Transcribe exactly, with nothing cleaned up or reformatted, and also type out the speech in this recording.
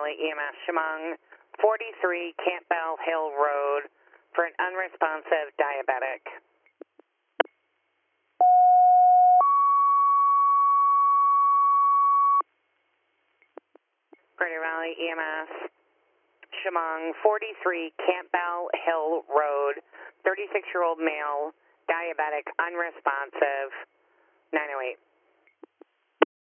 Valley E M S, Chemung, forty-three Campbell Hill Road, for an unresponsive diabetic. Greater Valley E M S, Chemung, forty-three Campbell Hill Road, thirty-six-year-old male, diabetic, unresponsive, nine oh eight.